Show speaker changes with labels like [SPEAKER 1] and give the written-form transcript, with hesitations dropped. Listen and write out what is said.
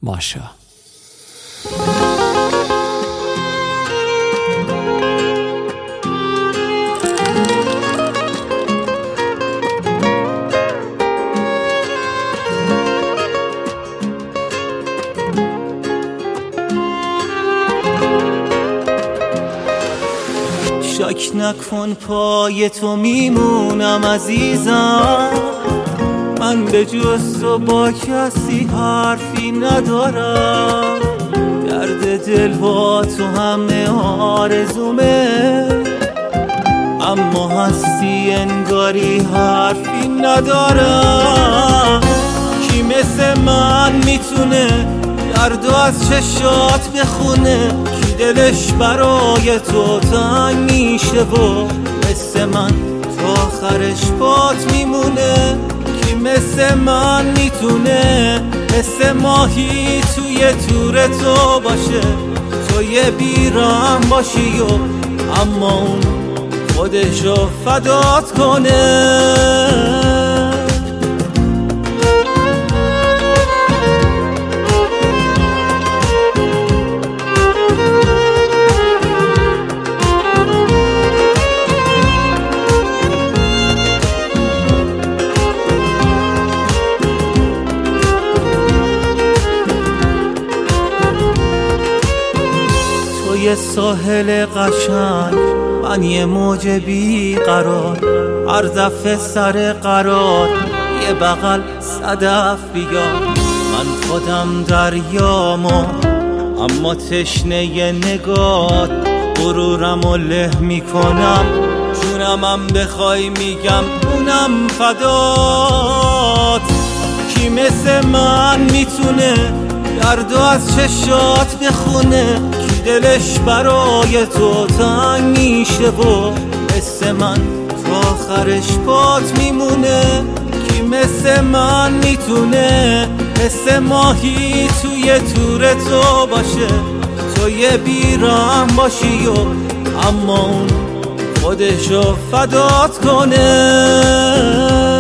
[SPEAKER 1] ماشا.
[SPEAKER 2] شک نکن پای تو میمونم عزیزم، من به جز تو با کسی حرفی ندارم. درد دل با تو همه آرزومه، اما هستی انگاری حرفی ندارم. کی مثل من میتونه دردو از چشات بخونه؟ کی دلش برای تو تنگ میشه و مثل من تا آخرش بات میمونه؟ کی مثل من میتونه مثل ماهی توی تور تو باشه؟ تو یه بیرم باشی و اما اون خودشو فدات کنه. یه ساحل قشنگ، من یه موج بی قرار، هر دفعه سر قرار یه بغل صدف بیار. من خودم دریامو اما تشنه یه نگات، غرورمو له میکنم، جونمم بخوای میگم اونم فدات. کی مثل من میتونه دردو از چشات بخونه؟ دلش برای تو تنگ میشه و مثل من تا آخرش بات میمونه؟ کی مثل من میتونه مثل ماهی توی تور تو باشه؟ تو یه بیرم باشی و اما اون خودشو فدات کنه.